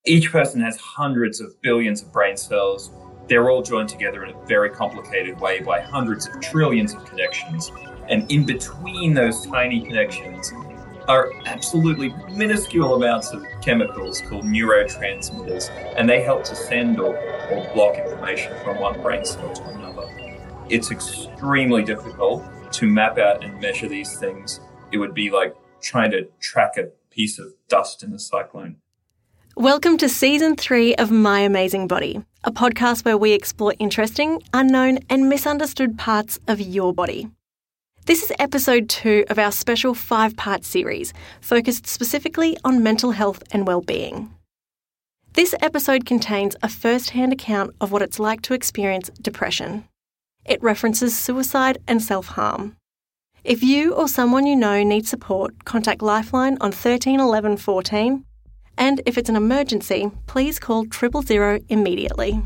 Each person has hundreds of billions of brain cells. They're all joined together in a very complicated way by hundreds of trillions of connections. And in between those tiny connections are absolutely minuscule amounts of chemicals called neurotransmitters, and they help to send or block information from one brain cell to another. It's extremely difficult to map out and measure these things. It would be like trying to track a piece of dust in a cyclone. Welcome to Season 3 of My Amazing Body, a podcast where we explore interesting, unknown and misunderstood parts of your body. This is episode 2 of our special 5-part series focused specifically on mental health and well-being. This episode contains a first-hand account of what it's like to experience depression. It references suicide and self-harm. If you or someone you know needs support, contact Lifeline on 13 11 14. And if it's an emergency, please call 000 immediately.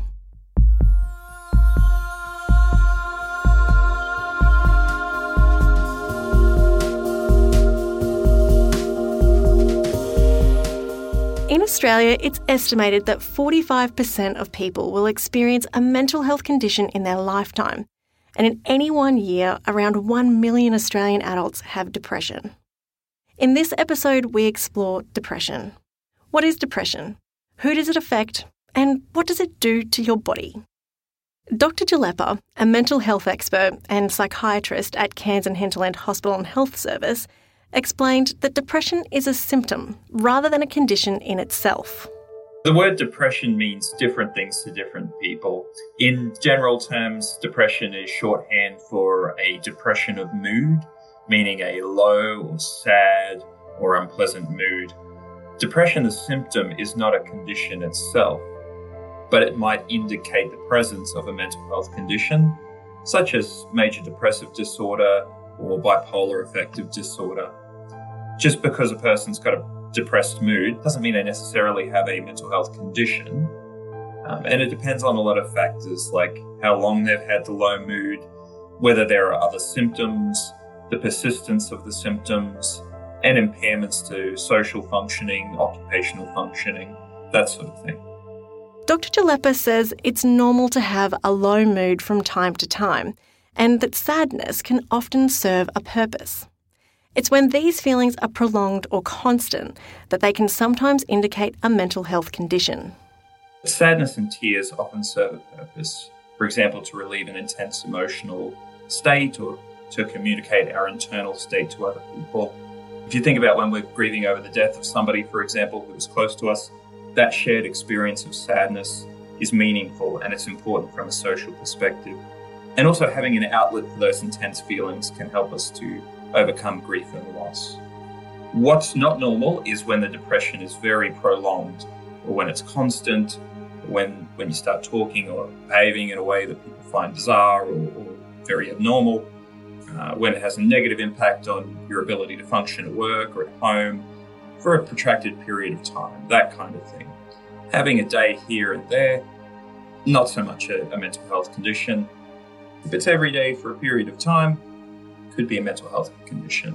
In Australia, it's estimated that 45% of people will experience a mental health condition in their lifetime. And in any one year, around 1 million Australian adults have depression. In this episode, we explore depression. What is depression? Who does it affect? And what does it do to your body? Dr. Jalepa, a mental health expert and psychiatrist at Cairns and Hinterland Hospital and Health Service, explained that depression is a symptom rather than a condition in itself. The word depression means different things to different people. In general terms, depression is shorthand for a depression of mood, meaning a low or sad or unpleasant mood. Depression, the symptom, is not a condition itself, but it might indicate the presence of a mental health condition, such as major depressive disorder or bipolar affective disorder. Just because a person's got a depressed mood doesn't mean they necessarily have a mental health condition. And it depends on a lot of factors like how long they've had the low mood, whether there are other symptoms, the persistence of the symptoms, and impairments to social functioning, occupational functioning, that sort of thing. Dr. Jalepa says it's normal to have a low mood from time to time, and that sadness can often serve a purpose. It's when these feelings are prolonged or constant that they can sometimes indicate a mental health condition. Sadness and tears often serve a purpose, for example, to relieve an intense emotional state or to communicate our internal state to other people. If you think about when we're grieving over the death of somebody, for example, who was close to us, that shared experience of sadness is meaningful and it's important from a social perspective. And also having an outlet for those intense feelings can help us to overcome grief and loss. What's not normal is when the depression is very prolonged or when it's constant, when you start talking or behaving in a way that people find bizarre or very abnormal. When it has a negative impact on your ability to function at work or at home for a protracted period of time, that kind of thing. Having a day here and there, not so much a mental health condition. If it's every day for a period of time, could be a mental health condition.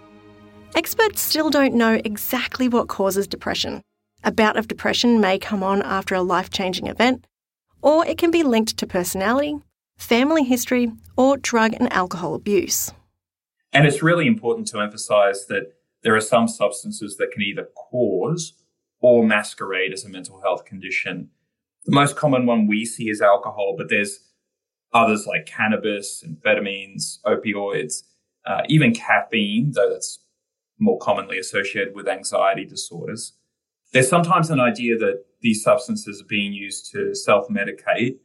Experts still don't know exactly what causes depression. A bout of depression may come on after a life-changing event, or it can be linked to personality, family history, or drug and alcohol abuse. And it's really important to emphasise that there are some substances that can either cause or masquerade as a mental health condition. The most common one we see is alcohol, but there's others like cannabis, amphetamines, opioids, even caffeine, though that's more commonly associated with anxiety disorders. There's sometimes an idea that these substances are being used to self-medicate.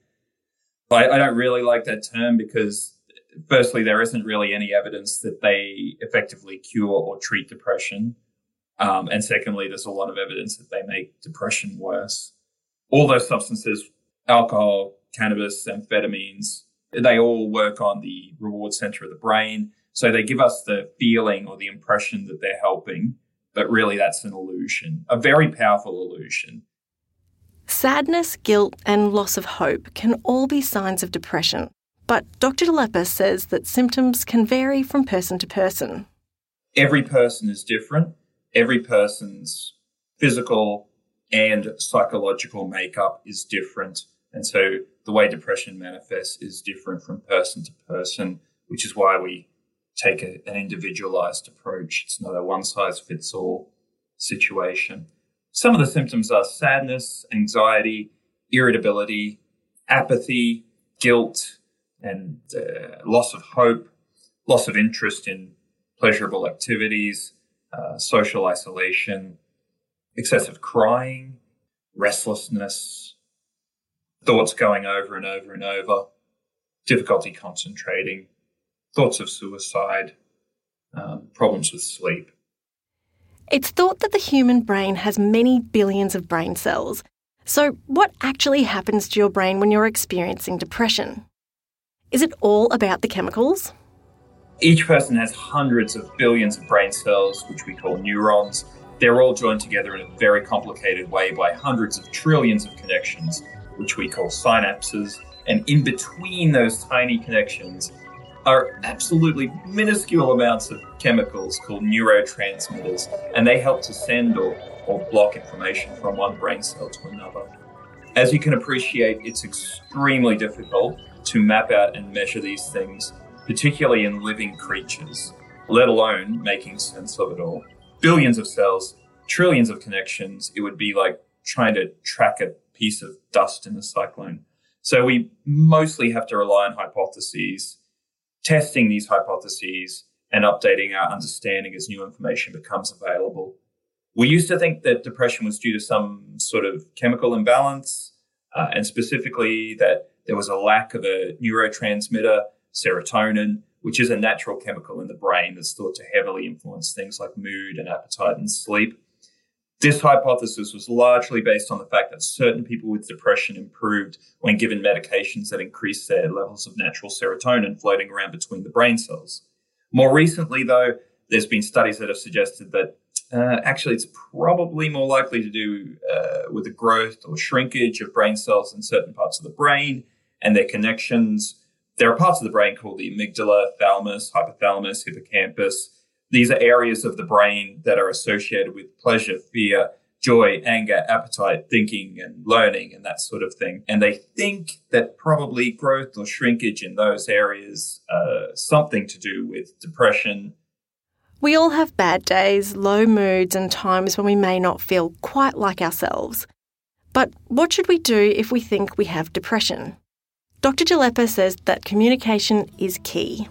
I don't really like that term because, firstly, there isn't really any evidence that they effectively cure or treat depression. And secondly, there's a lot of evidence that they make depression worse. All those substances, alcohol, cannabis, amphetamines, they all work on the reward center of the brain. So they give us the feeling or the impression that they're helping, but really that's an illusion, a very powerful illusion. Sadness, guilt and loss of hope can all be signs of depression, but Dr. Jalepa says that symptoms can vary from person to person. Every person is different. Every person's physical and psychological makeup is different. And so the way depression manifests is different from person to person, which is why we take an individualized approach. It's not a one-size-fits-all situation. Some of the symptoms are sadness, anxiety, irritability, apathy, guilt, and loss of hope, loss of interest in pleasurable activities, social isolation, excessive crying, restlessness, thoughts going over and over and over, difficulty concentrating, thoughts of suicide, problems with sleep. It's thought that the human brain has many billions of brain cells. So what actually happens to your brain when you're experiencing depression? Is it all about the chemicals? Each person has hundreds of billions of brain cells, which we call neurons. They're all joined together in a very complicated way by hundreds of trillions of connections, which we call synapses. And in between those tiny connections are absolutely minuscule amounts of chemicals called neurotransmitters, and they help to send or block information from one brain cell to another. As you can appreciate, it's extremely difficult to map out and measure these things, particularly in living creatures, let alone making sense of it all. Billions of cells, trillions of connections. It would be like trying to track a piece of dust in a cyclone. So we mostly have to rely on hypotheses, testing these hypotheses and updating our understanding as new information becomes available. We used to think that depression was due to some sort of chemical imbalance, and specifically that there was a lack of a neurotransmitter, serotonin, which is a natural chemical in the brain that's thought to heavily influence things like mood and appetite and sleep. This hypothesis was largely based on the fact that certain people with depression improved when given medications that increased their levels of natural serotonin floating around between the brain cells. More recently, though, there's been studies that have suggested that actually it's probably more likely to do with the growth or shrinkage of brain cells in certain parts of the brain and their connections. There are parts of the brain called the amygdala, thalamus, hypothalamus, hippocampus. These are areas of the brain that are associated with pleasure, fear, joy, anger, appetite, thinking, and learning, and that sort of thing. And they think that probably growth or shrinkage in those areas something to do with depression. We all have bad days, low moods, and times when we may not feel quite like ourselves. But what should we do if we think we have depression? Dr. Jalepa says that communication is key.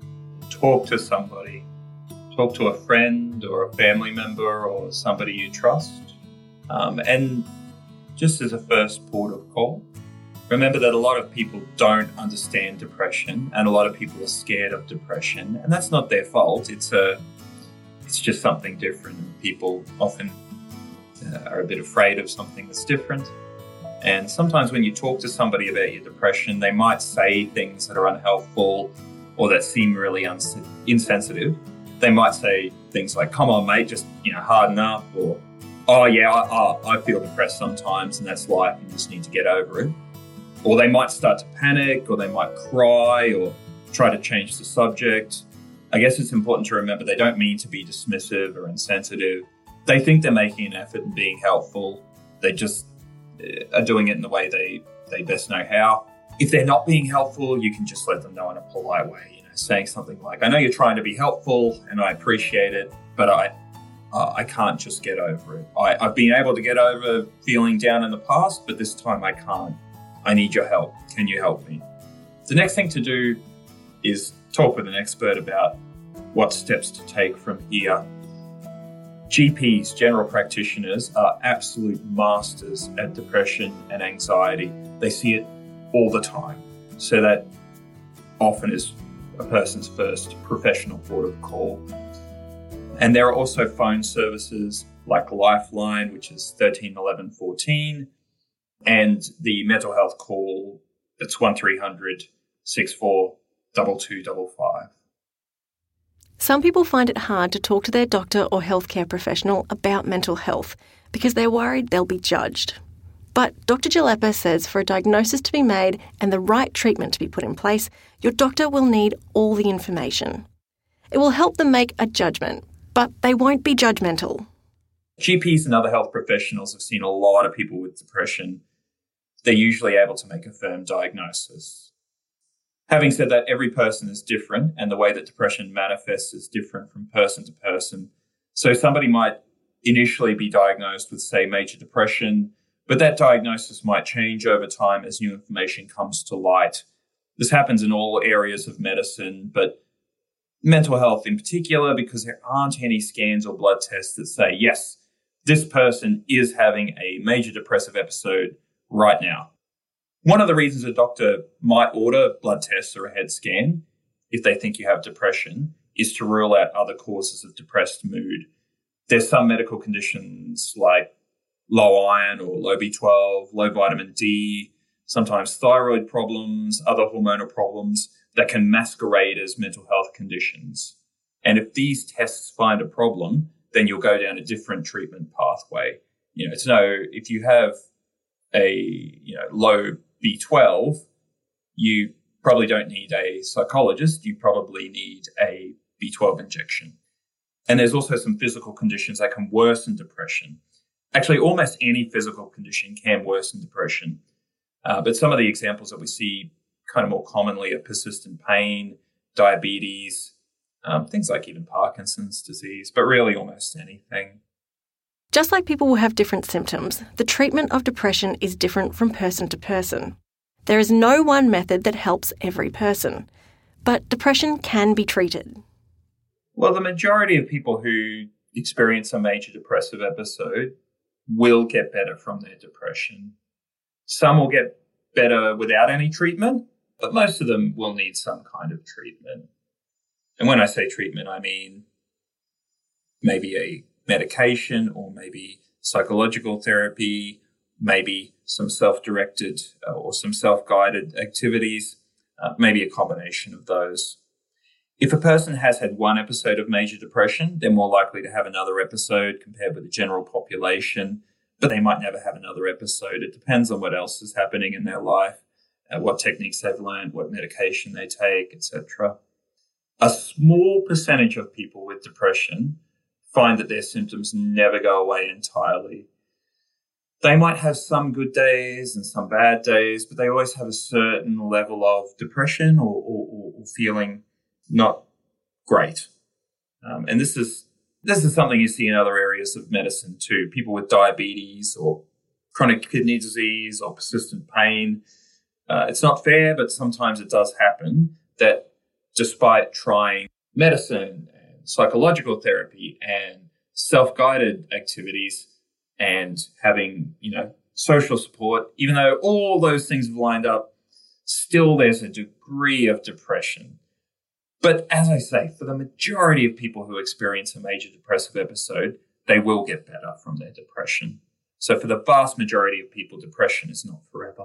Talk to somebody. Talk to a friend or a family member or somebody you trust. And just as a first port of call, remember that a lot of people don't understand depression and a lot of people are scared of depression. And that's not their fault. It's just something different. People often are a bit afraid of something that's different. And sometimes when you talk to somebody about your depression, they might say things that are unhelpful or that seem really insensitive. They might say things like, come on, mate, just, harden up, or, oh, yeah, I feel depressed sometimes and that's life, you just need to get over it. Or they might start to panic, or they might cry or try to change the subject. I guess it's important to remember they don't mean to be dismissive or insensitive. They think they're making an effort and being helpful. They just are doing it in the way they best know how. If they're not being helpful, you can just let them know in a polite way, saying something like, I know you're trying to be helpful and I appreciate it, but I can't just get over it. I've been able to get over feeling down in the past, but this time I can't. I need your help. Can you help me? The next thing to do is talk with an expert about what steps to take from here. GPs, general practitioners, are absolute masters at depression and anxiety. They see it all the time. So that often is a person's first professional port of call. And there are also phone services like Lifeline, which is 13 11 14, and the mental health call that's 1300 64 2255. Some people find it hard to talk to their doctor or healthcare professional about mental health because they're worried they'll be judged. But Dr. Jalepa says for a diagnosis to be made and the right treatment to be put in place, your doctor will need all the information. It will help them make a judgment, but they won't be judgmental. GPs and other health professionals have seen a lot of people with depression. They're usually able to make a firm diagnosis. Having said that, every person is different, and the way that depression manifests is different from person to person. So somebody might initially be diagnosed with, say, major depression, but that diagnosis might change over time as new information comes to light. This happens in all areas of medicine, but mental health in particular, because there aren't any scans or blood tests that say, yes, this person is having a major depressive episode right now. One of the reasons a doctor might order blood tests or a head scan if they think you have depression is to rule out other causes of depressed mood. There's some medical conditions like low iron or low B12, low vitamin D, sometimes thyroid problems, other hormonal problems that can masquerade as mental health conditions. And if these tests find a problem, then you'll go down a different treatment pathway. If you have a low B12, you probably don't need a psychologist. You probably need a B12 injection. And there's also some physical conditions that can worsen depression. Actually, almost any physical condition can worsen depression. But some of the examples that we see kind of more commonly are persistent pain, diabetes, things like even Parkinson's disease, but really almost anything. Just like people will have different symptoms, the treatment of depression is different from person to person. There is no one method that helps every person, but depression can be treated. Well, the majority of people who experience a major depressive episode will get better from their depression. Some will get better without any treatment, but most of them will need some kind of treatment. And when I say treatment, I mean maybe a medication or maybe psychological therapy, maybe some self-directed or some self-guided activities, maybe a combination of those. If a person has had one episode of major depression, they're more likely to have another episode compared with the general population, but they might never have another episode. It depends on what else is happening in their life, what techniques they've learned, what medication they take, etc. A small percentage of people with depression find that their symptoms never go away entirely. They might have some good days and some bad days, but they always have a certain level of depression or feeling not great. And this is something you see in other areas of medicine too. People with diabetes or chronic kidney disease or persistent pain. It's not fair, but sometimes it does happen that despite trying medicine and psychological therapy and self-guided activities and having, social support, even though all those things have lined up, still there's a degree of depression. But as I say, for the majority of people who experience a major depressive episode, they will get better from their depression. So for the vast majority of people, depression is not forever.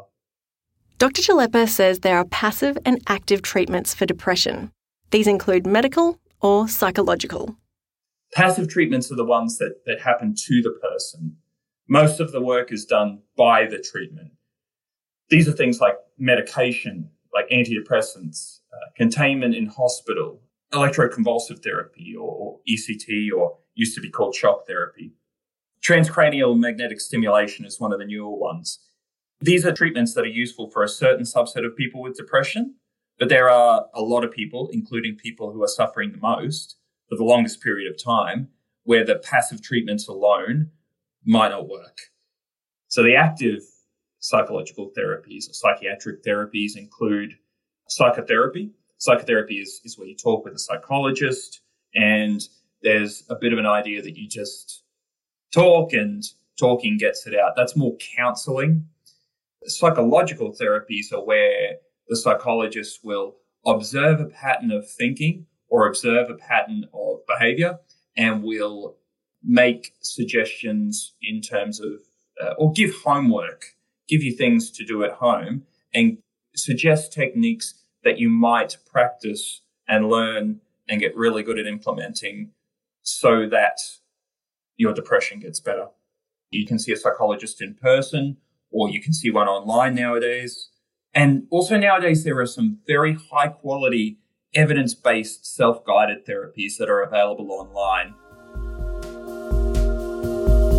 Dr. Chalepa says there are passive and active treatments for depression. These include medical or psychological. Passive treatments are the ones that happen to the person. Most of the work is done by the treatment. These are things like medication, like antidepressants, containment in hospital, electroconvulsive therapy or ECT, or used to be called shock therapy. Transcranial magnetic stimulation is one of the newer ones. These are treatments that are useful for a certain subset of people with depression, but there are a lot of people, including people who are suffering the most for the longest period of time, where the passive treatments alone might not work. So the active psychological therapies or psychiatric therapies include psychotherapy. Psychotherapy is where you talk with a psychologist, and there's a bit of an idea that you just talk and talking gets it out. That's more counseling. Psychological therapies are where the psychologist will observe a pattern of thinking or observe a pattern of behavior and will make suggestions in terms of, or give homework, give you things to do at home and suggest techniques that you might practice and learn and get really good at implementing so that your depression gets better. You can see a psychologist in person, or you can see one online nowadays. And also nowadays, there are some very high quality evidence-based self-guided therapies that are available online.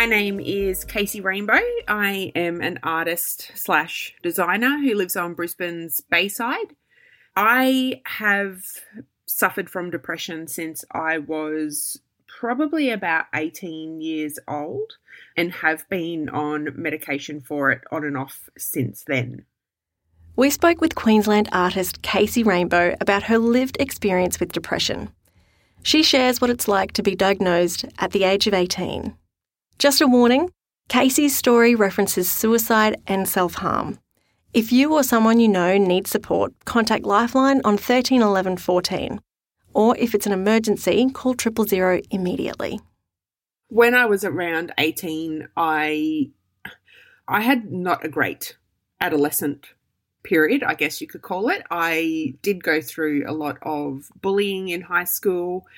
name is Casey Rainbow. I am an artist / designer who lives on Brisbane's Bayside. I have suffered from depression since I was probably about 18 years old and have been on medication for it on and off since then. We spoke with Queensland artist Casey Rainbow about her lived experience with depression. She shares what it's like to be diagnosed at the age of 18. Just a warning, Casey's story references suicide and self-harm. If you or someone you know needs support, contact Lifeline on 13 11 14. Or if it's an emergency, call 000 immediately. When I was around 18, I had not a great adolescent period, I guess you could call it. I did go through a lot of bullying in high school.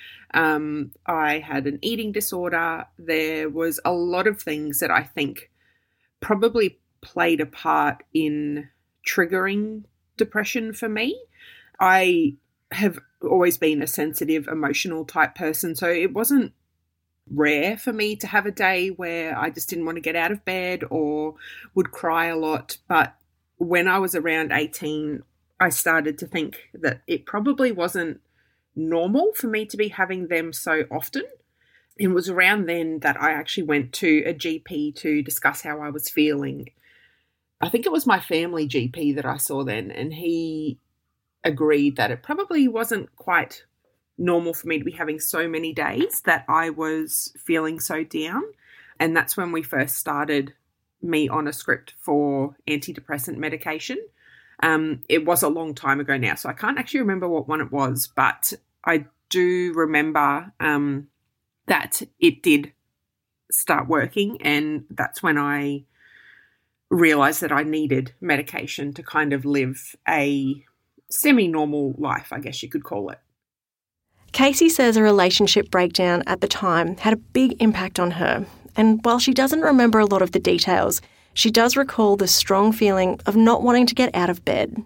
I had an eating disorder. There was a lot of things that I think probably played a part in triggering depression for me. I have always been a sensitive, emotional type person, so it wasn't rare for me to have a day where I just didn't want to get out of bed or would cry a lot. But when I was around 18, I started to think that it probably wasn't normal for me to be having them so often. It was around then that I actually went to a GP to discuss how I was feeling. I think it was my family GP that I saw then, and he agreed that it probably wasn't quite normal for me to be having so many days that I was feeling so down. And that's when we first started me on a script for antidepressant medication. It was a long time ago now, so I can't actually remember what one it was, but I do remember that it did start working, and that's when I realised that I needed medication to kind of live a semi-normal life, I guess you could call it. Casey says a relationship breakdown at the time had a big impact on her. And while she doesn't remember a lot of the details, she does recall the strong feeling of not wanting to get out of bed.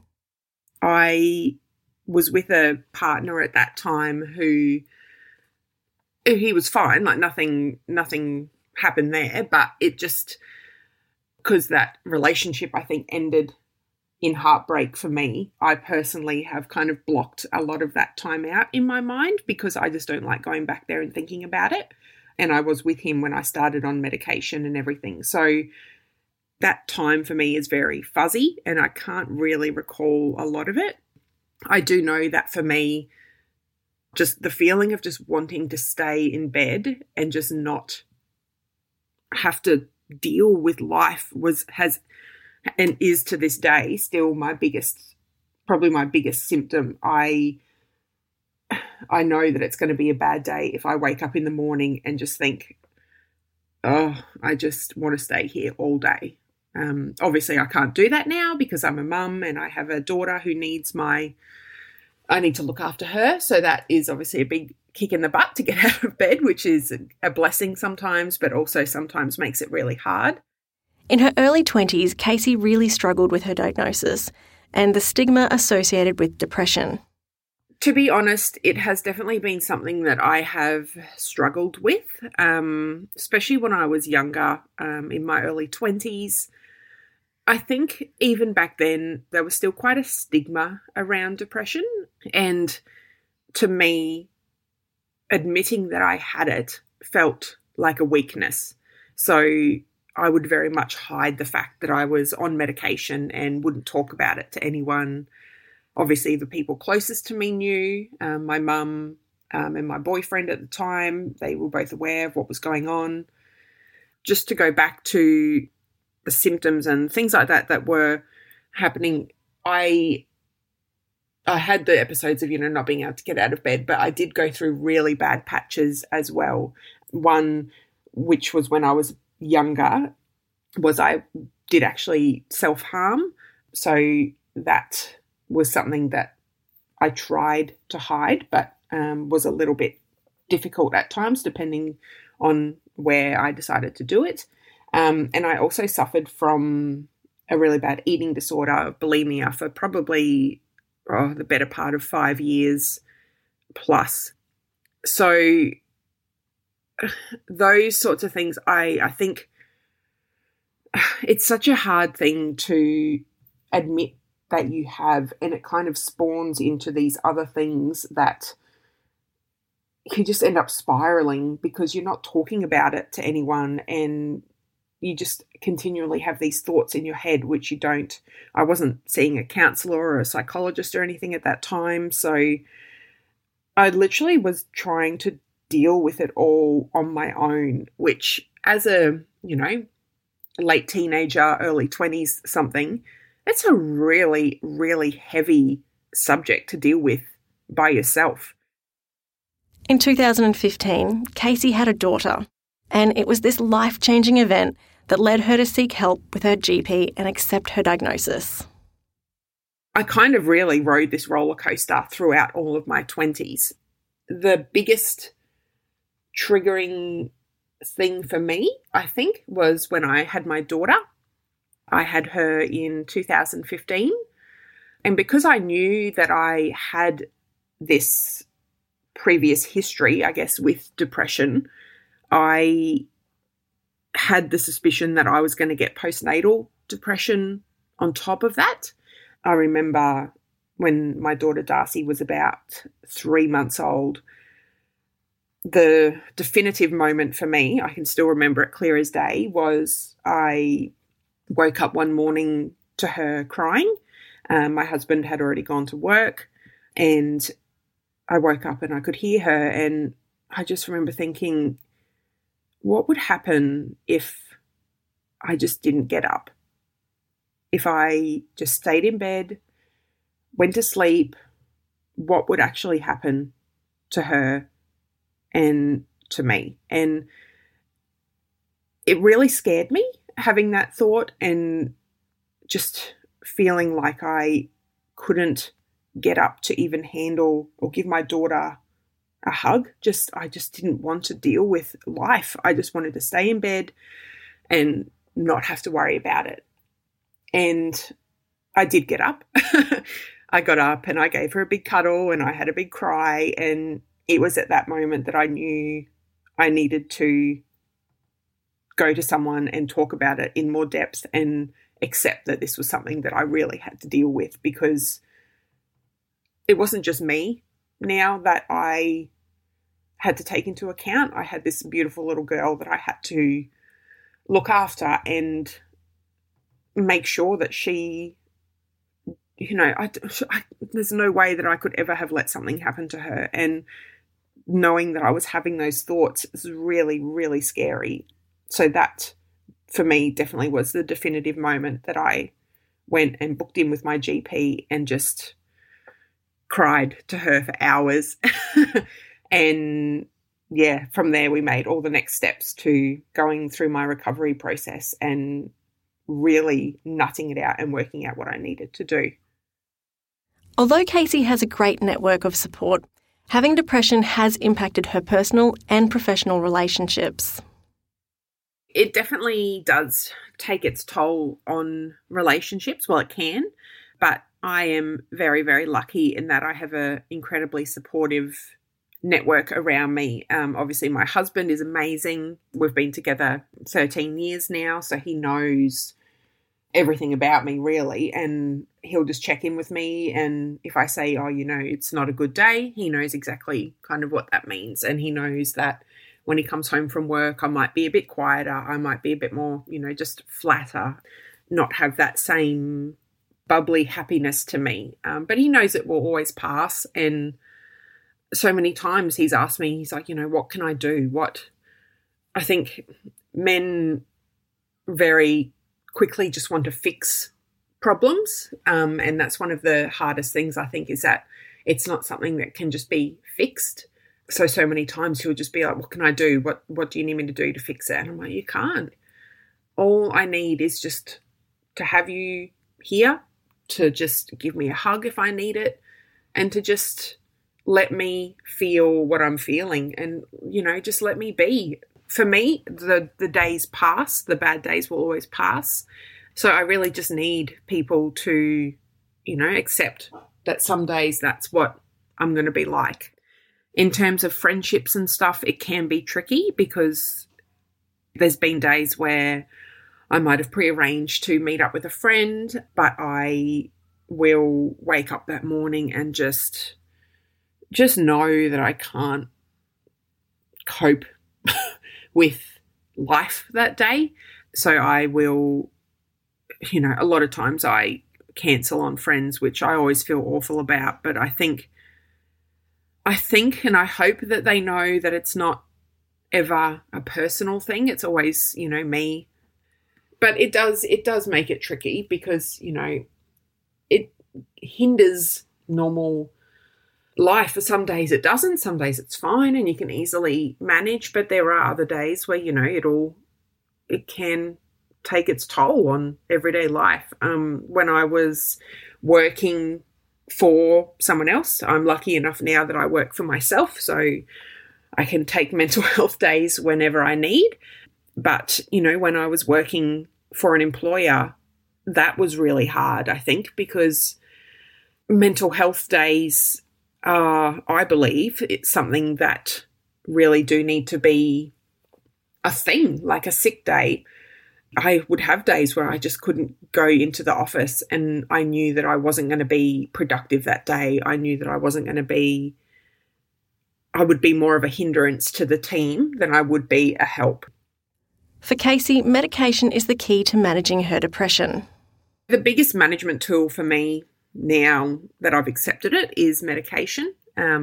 I was with a partner at that time who he was fine, like nothing happened there, but it just, because that relationship I think ended in heartbreak for me, I personally have kind of blocked a lot of that time out in my mind because I just don't like going back there and thinking about it. And I was with him when I started on medication and everything. So that time for me is very fuzzy and I can't really recall a lot of it. I do know that for me, just the feeling of just wanting to stay in bed and just not have to deal with life has and is to this day still probably my biggest symptom. I know that it's going to be a bad day if I wake up in the morning and just think, oh, I just want to stay here all day. Obviously, I can't do that now because I'm a mum and I have a daughter who I need to look after her. So that is obviously a big kick in the butt to get out of bed, which is a blessing sometimes, but also sometimes makes it really hard. In her early 20s, Casey really struggled with her diagnosis and the stigma associated with depression. To be honest, it has definitely been something that I have struggled with, especially when I was younger, in my early 20s. I think even back then, there was still quite a stigma around depression. And to me, admitting that I had it felt like a weakness. So I would very much hide the fact that I was on medication and wouldn't talk about it to anyone. Obviously, the people closest to me knew, my mum and my boyfriend at the time, they were both aware of what was going on. Just to go back to the symptoms and things like that were happening, I had the episodes of, not being able to get out of bed, but I did go through really bad patches as well. One, which was when I was younger, was I did actually self-harm. So that was something that I tried to hide, but was a little bit difficult at times, depending on where I decided to do it. And I also suffered from a really bad eating disorder, bulimia, for probably the better part of 5 years plus. So those sorts of things, I think it's such a hard thing to admit that you have, and it kind of spawns into these other things that you just end up spiraling because you're not talking about it to anyone, and you just continually have these thoughts in your head, which you don't. I wasn't seeing a counselor or a psychologist or anything at that time, so I literally was trying to deal with it all on my own, which as a, late teenager, early 20s something, it's a really, really heavy subject to deal with by yourself. In 2015, Casey had a daughter, and it was this life-changing event that led her to seek help with her GP and accept her diagnosis. I kind of really rode this roller coaster throughout all of my 20s. The biggest triggering thing for me, I think, was when I had my daughter. I had her in 2015. And because I knew that I had this previous history, I guess, with depression, I had the suspicion that I was going to get postnatal depression on top of that. I remember when my daughter Darcy was about 3 months old, the definitive moment for me, I can still remember it clear as day, was I woke up one morning to her crying. My husband had already gone to work, and I woke up and I could hear her, and I just remember thinking, what would happen if I just didn't get up? If I just stayed in bed, went to sleep, what would actually happen to her and to me? And it really scared me, having that thought and just feeling like I couldn't get up to even handle or give my daughter a hug. I just didn't want to deal with life. I just wanted to stay in bed and not have to worry about it. And I did get up. I got up and I gave her a big cuddle and I had a big cry, and it was at that moment that I knew I needed to go to someone and talk about it in more depth and accept that this was something that I really had to deal with, because it wasn't just me now that I had to take into account. I had this beautiful little girl that I had to look after and make sure that she, there's no way that I could ever have let something happen to her. And knowing that I was having those thoughts is really, really scary. So that, for me, definitely was the definitive moment that I went and booked in with my GP and just cried to her for hours. And yeah, from there we made all the next steps to going through my recovery process and really nutting it out and working out what I needed to do. Although Casey has a great network of support, having depression has impacted her personal and professional relationships. It definitely does take its toll on relationships. Well, it can, but I am very, very lucky in that I have an incredibly supportive network around me. Obviously, my husband is amazing. We've been together 13 years now, so he knows everything about me, really, and he'll just check in with me. And if I say, it's not a good day, he knows exactly kind of what that means. And he knows that when he comes home from work, I might be a bit quieter. I might be a bit more, just flatter, not have that same bubbly happiness to me. But he knows it will always pass. And so many times he's asked me, he's like, what can I do? I think men very quickly just want to fix problems. And that's one of the hardest things, I think, is that it's not something that can just be fixed. So many times he'll just be like, what can I do? What do you need me to do to fix it? And I'm like, you can't. All I need is just to have you here, to just give me a hug if I need it, and to just let me feel what I'm feeling and, just let me be. For me, the days pass, the bad days will always pass. So I really just need people to, accept that some days that's what I'm going to be like. In terms of friendships and stuff, it can be tricky because there's been days where I might have prearranged to meet up with a friend, but I will wake up that morning and just know that I can't cope with life that day. So I will, a lot of times I cancel on friends, which I always feel awful about, but I think and I hope that they know that it's not ever a personal thing. It's always, me. But it does make it tricky because, it hinders normal life. For some days it doesn't, some days it's fine and you can easily manage, but there are other days where, it can take its toll on everyday life. When I was working for someone else, I'm lucky enough now that I work for myself, so I can take mental health days whenever I need. But, when I was working for an employer, that was really hard, I think, because mental health days are, I believe, it's something that really do need to be a thing, like a sick day. I would have days where I just couldn't go into the office and I knew that I wasn't going to be productive that day. I knew that I would be more of a hindrance to the team than I would be a help. For Casey, medication is the key to managing her depression. The biggest management tool for me now that I've accepted it is medication.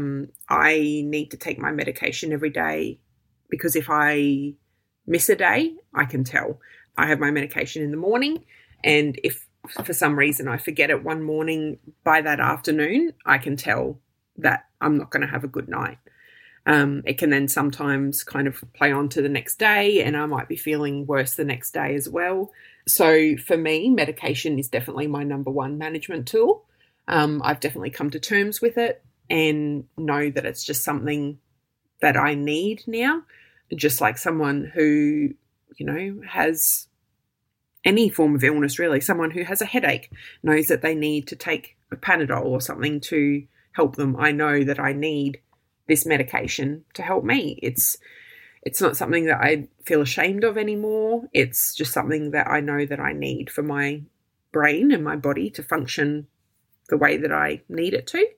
I need to take my medication every day because if I miss a day, I can tell. I have my medication in the morning, and if for some reason I forget it one morning, by that afternoon, I can tell that I'm not going to have a good night. It can then sometimes kind of play on to the next day, and I might be feeling worse the next day as well. So for me, medication is definitely my number one management tool. I've definitely come to terms with it and know that it's just something that I need now, just like someone who has any form of illness, really. Someone who has a headache knows that they need to take a Panadol or something to help them. I know that I need this medication to help me. It's not something that I feel ashamed of anymore. It's just something that I know that I need for my brain and my body to function the way that I need it to.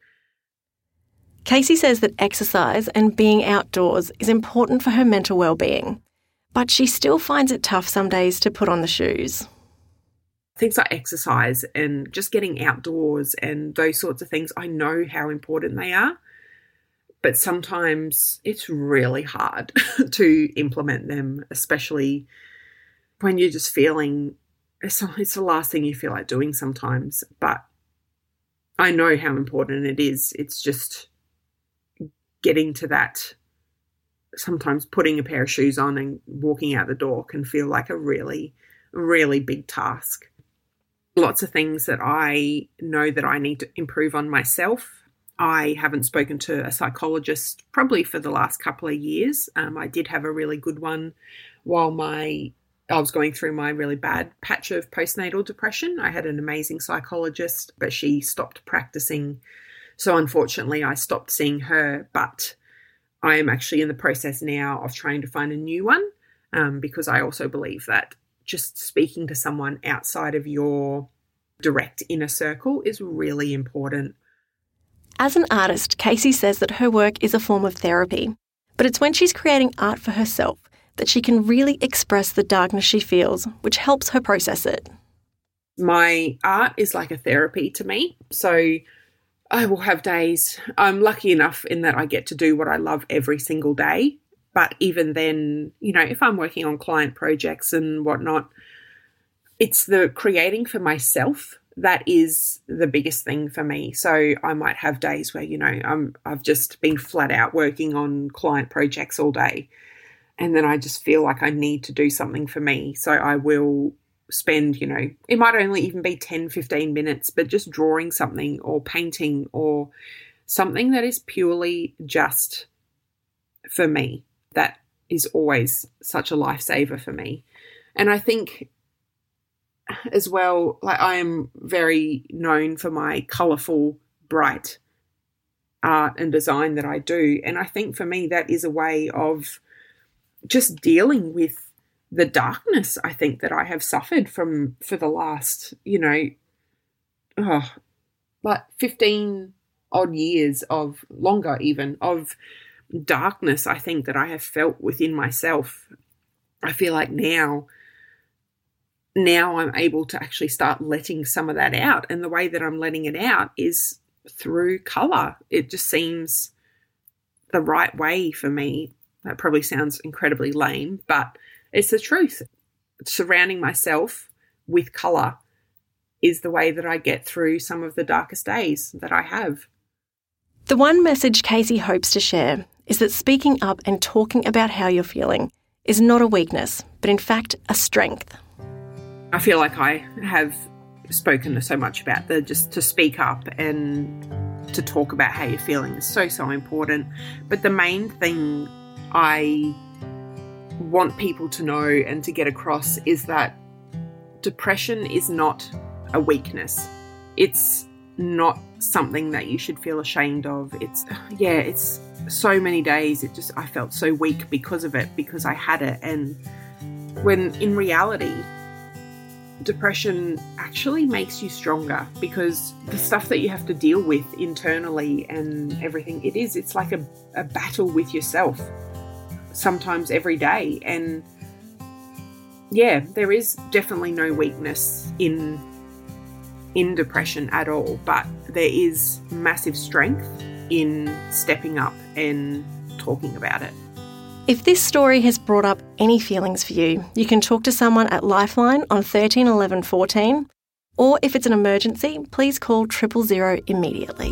Casey says that exercise and being outdoors is important for her mental well-being, but she still finds it tough some days to put on the shoes. Things like exercise and just getting outdoors and those sorts of things, I know how important they are, but sometimes it's really hard to implement them, especially when you're just feeling, it's the last thing you feel like doing sometimes, but I know how important it is. It's just getting to that. Sometimes putting a pair of shoes on and walking out the door can feel like a really, really big task. Lots of things that I know that I need to improve on myself. I haven't spoken to a psychologist probably for the last couple of years. I did have a really good one while I was going through my really bad patch of postnatal depression. I had an amazing psychologist, but she stopped practicing. So unfortunately, I stopped seeing her, but I am actually in the process now of trying to find a new one because I also believe that just speaking to someone outside of your direct inner circle is really important. As an artist, Casey says that her work is a form of therapy, but it's when she's creating art for herself that she can really express the darkness she feels, which helps her process it. My art is like a therapy to me, so I will have days. I'm lucky enough in that I get to do what I love every single day. But even then, if I'm working on client projects and whatnot, it's the creating for myself that is the biggest thing for me. So I might have days where, I've just been flat out working on client projects all day. And then I just feel like I need to do something for me. So I will spend, it might only even be 10, 15 minutes, but just drawing something or painting or something that is purely just for me. That is always such a lifesaver for me. And I think as well, like I am very known for my colourful, bright art and design that I do. And I think for me, that is a way of just dealing with the darkness I think that I have suffered from for the last, like 15 odd years of longer even of darkness I think that I have felt within myself. I feel like now I'm able to actually start letting some of that out. And the way that I'm letting it out is through colour. It just seems the right way for me. That probably sounds incredibly lame, but it's the truth. Surrounding myself with colour is the way that I get through some of the darkest days that I have. The one message Casey hopes to share is that speaking up and talking about how you're feeling is not a weakness, but in fact a strength. I feel like I have spoken so much about just to speak up and to talk about how you're feeling is so, so important. But the main thing I want people to know and to get across is that depression is not a weakness. It's not something that you should feel ashamed of. It's so many days I felt so weak because of it, because I had it. And when in reality, depression actually makes you stronger, because the stuff that you have to deal with internally and everything, it's like a battle with yourself sometimes every day. And there is definitely no weakness in depression at all, but there is massive strength in stepping up and talking about it. If this story has brought up any feelings for you, you can talk to someone at Lifeline on 13 11 14, or if it's an emergency, please call 000 immediately.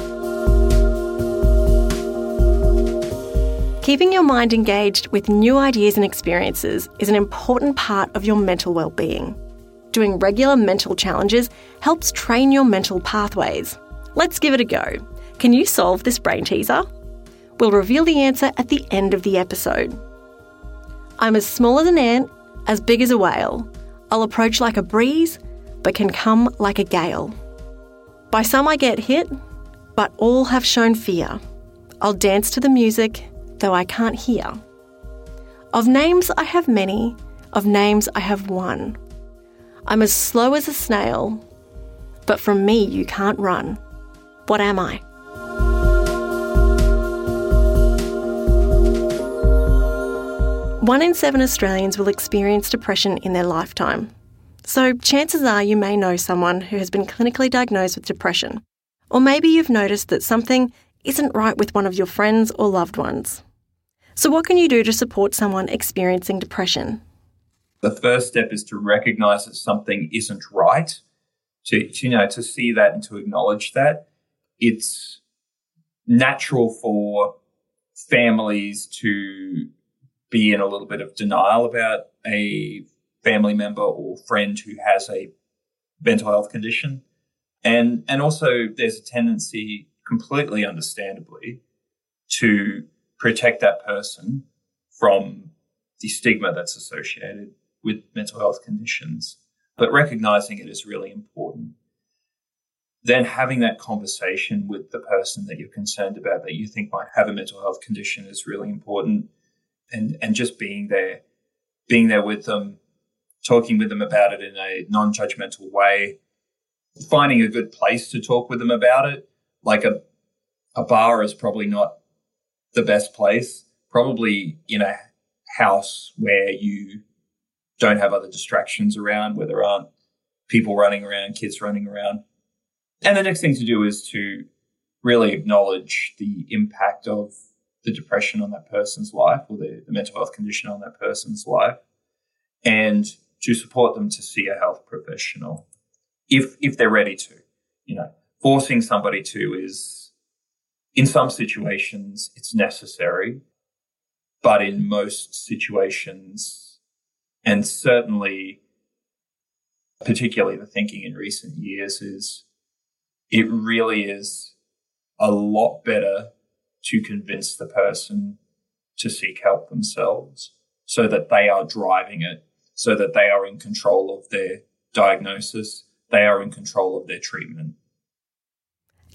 Keeping your mind engaged with new ideas and experiences is an important part of your mental well-being. Doing regular mental challenges helps train your mental pathways. Let's give it a go. Can you solve this brain teaser? We'll reveal the answer at the end of the episode. I'm as small as an ant, as big as a whale. I'll approach like a breeze, but can come like a gale. By some I get hit, but all have shown fear. I'll dance to the music, though I can't hear. Of names I have many, of names I have one. I'm as slow as a snail, but from me you can't run. What am I? One in 7 Australians will experience depression in their lifetime. So chances are you may know someone who has been clinically diagnosed with depression. Or maybe you've noticed that something isn't right with one of your friends or loved ones. So what can you do to support someone experiencing depression? The first step is to recognise that something isn't right, to see that and to acknowledge that. It's natural for families to be in a little bit of denial about a family member or friend who has a mental health condition. And also there's a tendency, completely understandably, to protect that person from the stigma that's associated with mental health conditions. But recognizing it is really important. Then having that conversation with the person that you're concerned about, that you think might have a mental health condition, is really important. And just being there with them, talking with them about it in a non-judgmental way, finding a good place to talk with them about it. Like a bar is probably not the best place, probably in a house where you don't have other distractions around, where there aren't people running around, kids running around. And the next thing to do is to really acknowledge the impact of the depression on that person's life, or the mental health condition on that person's life, and to support them to see a health professional if they're ready to. Forcing somebody to is, in some situations, it's necessary, but in most situations, and certainly particularly the thinking in recent years, is it really is a lot better to convince the person to seek help themselves, so that they are driving it, so that they are in control of their diagnosis, they are in control of their treatment.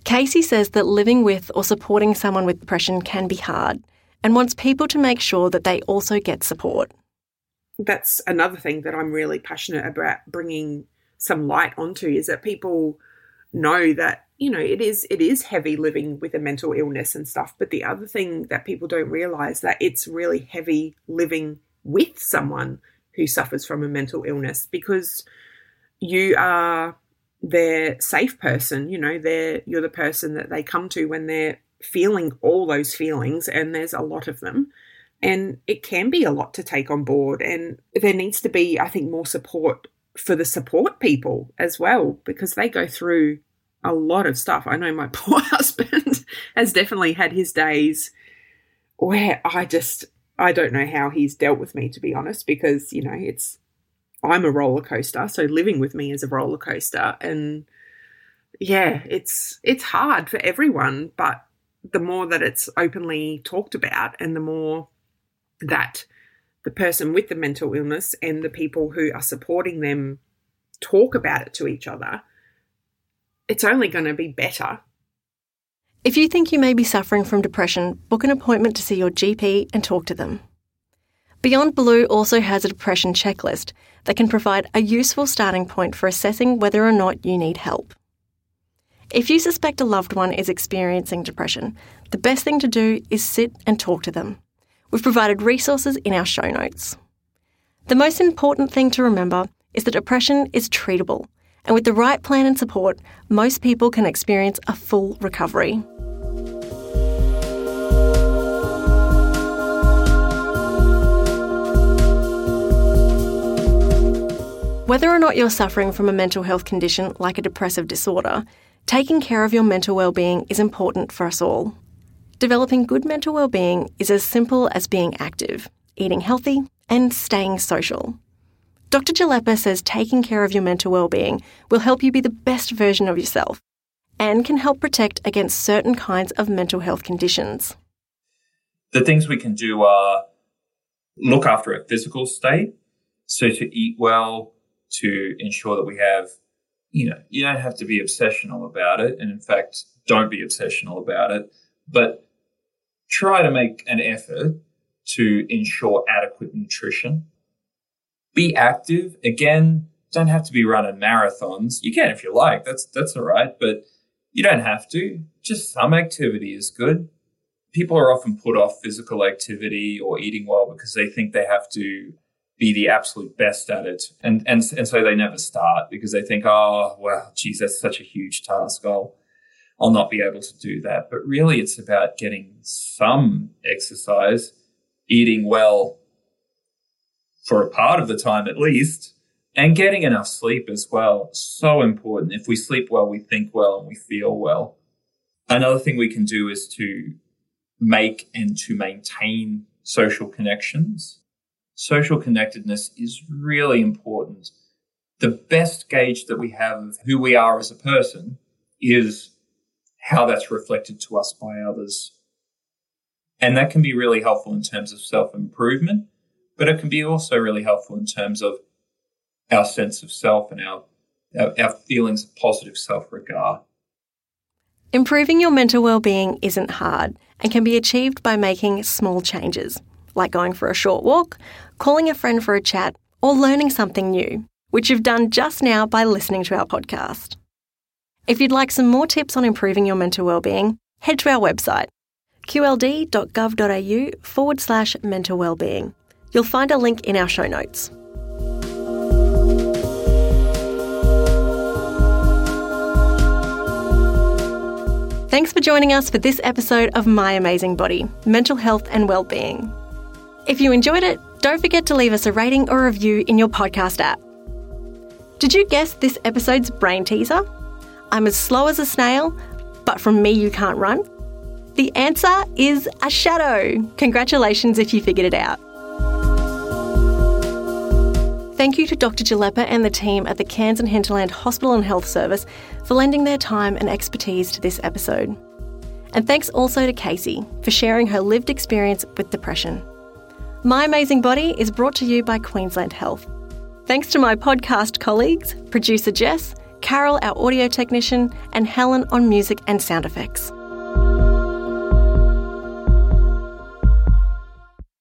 Casey says that living with or supporting someone with depression can be hard and wants people to make sure that they also get support. That's another thing that I'm really passionate about bringing some light onto, is that people know that, it is heavy living with a mental illness and stuff. But the other thing that people don't realise, that it's really heavy living with someone who suffers from a mental illness, because you are their safe person. You're the person that they come to when they're feeling all those feelings, and there's a lot of them. And it can be a lot to take on board. And there needs to be, I think, more support for the support people as well, because they go through a lot of stuff. I know my poor husband has definitely had his days where I don't know how he's dealt with me, to be honest, because, I'm a roller coaster. So living with me is a roller coaster. And yeah, it's hard for everyone, but the more that it's openly talked about, and the more that the person with the mental illness and the people who are supporting them talk about it to each other, it's only going to be better. If you think you may be suffering from depression, book an appointment to see your GP and talk to them. Beyond Blue also has a depression checklist that can provide a useful starting point for assessing whether or not you need help. If you suspect a loved one is experiencing depression, the best thing to do is sit and talk to them. We've provided resources in our show notes. The most important thing to remember is that depression is treatable, and with the right plan and support, most people can experience a full recovery. Whether or not you're suffering from a mental health condition like a depressive disorder, taking care of your mental well-being is important for us all. Developing good mental well-being is as simple as being active, eating healthy, and staying social. Dr. Jalepa says taking care of your mental well-being will help you be the best version of yourself and can help protect against certain kinds of mental health conditions. The things we can do are look after our physical state, so to eat well, to ensure that we have, you don't have to be obsessional about it. And in fact, don't be obsessional about it, but try to make an effort to ensure adequate nutrition. Be active. Again, don't have to be running marathons. You can if you like. That's all right, but you don't have to. Just some activity is good. People are often put off physical activity or eating well because they think they have to be the absolute best at it. And so they never start because they think, oh, well, geez, that's such a huge task. I'll not be able to do that. But really it's about getting some exercise, eating well for a part of the time at least, and getting enough sleep as well. So important. If we sleep well, we think well and we feel well. Another thing we can do is to make and to maintain social connections. Social connectedness is really important. The best gauge that we have of who we are as a person is how that's reflected to us by others. And that can be really helpful in terms of self-improvement, but it can be also really helpful in terms of our sense of self and our feelings of positive self-regard. Improving your mental well-being isn't hard and can be achieved by making small changes, like going for a short walk, calling a friend for a chat, or learning something new, which you've done just now by listening to our podcast. If you'd like some more tips on improving your mental well-being, head to our website, qld.gov.au/mental wellbeing. You'll find a link in our show notes. Thanks for joining us for this episode of My Amazing Body, Mental Health and Wellbeing. If you enjoyed it, don't forget to leave us a rating or review in your podcast app. Did you guess this episode's brain teaser? I'm as slow as a snail, but from me you can't run? The answer is a shadow. Congratulations if you figured it out. Thank you to Dr. Jalepa and the team at the Cairns and Hinterland Hospital and Health Service for lending their time and expertise to this episode. And thanks also to Casey for sharing her lived experience with depression. My Amazing Body is brought to you by Queensland Health. Thanks to my podcast colleagues, producer Jess, Carol, our audio technician, and Helen on music and sound effects.